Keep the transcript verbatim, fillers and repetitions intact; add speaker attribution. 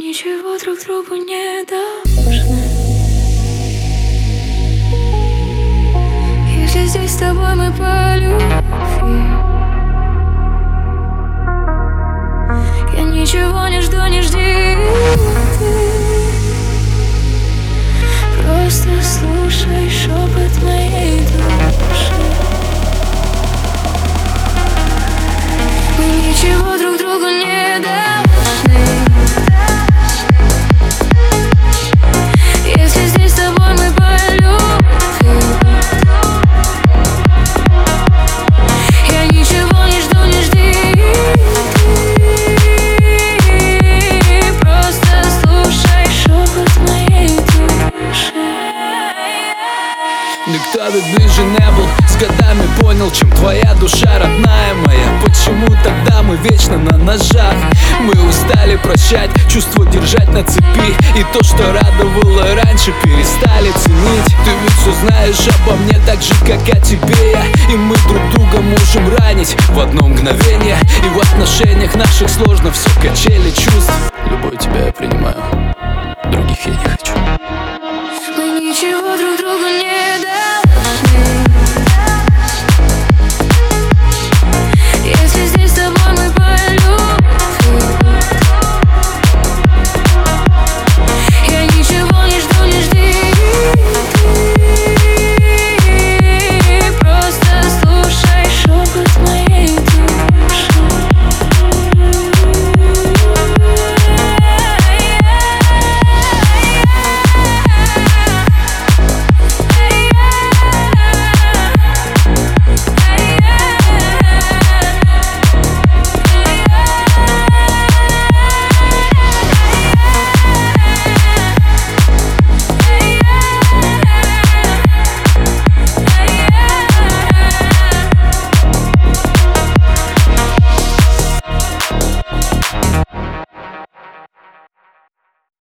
Speaker 1: ничего друг другу не должны. Если здесь с тобой мы по любви, я ничего не жду, не жди ты. Просто слушай шепот моей души. Мы ничего друг другу не должны. Если здесь с тобой мы по любви, я ничего не жду, не жди ты. Просто слушай шепот моей души.
Speaker 2: Никто ведь ближе не был, с годами понял, чем твоя душа, родная моя. Почему тогда мы вечно на ножах? Мы устали прощать, чувство держать на цепи, и то, что радовало раньше, перестали ценить. Ты ведь все знаешь обо мне так же, как о тебе я, и мы друг друга можем ранить в одно мгновение. И в отношениях наших сложно все, качели чувств. Любой тебя я принимаю.